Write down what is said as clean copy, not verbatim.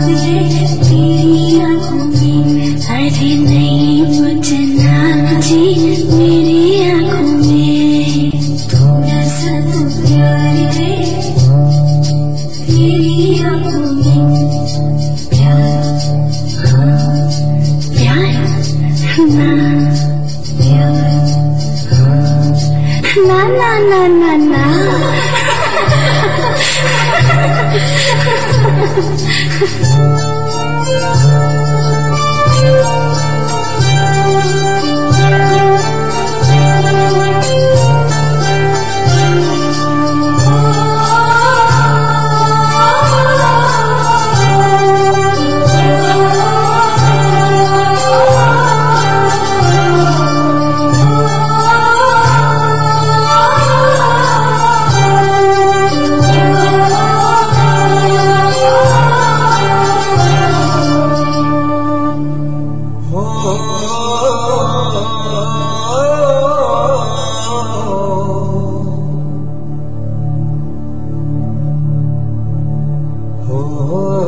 मुझे तेरी आँखों में अरे नहीं बचना जी मेरी आँखों में थोड़ा सा तो प्यार दे तेरी आँखों में प्यार हाँ प्यार ना प्यार हाँ ना ना ना ना Oh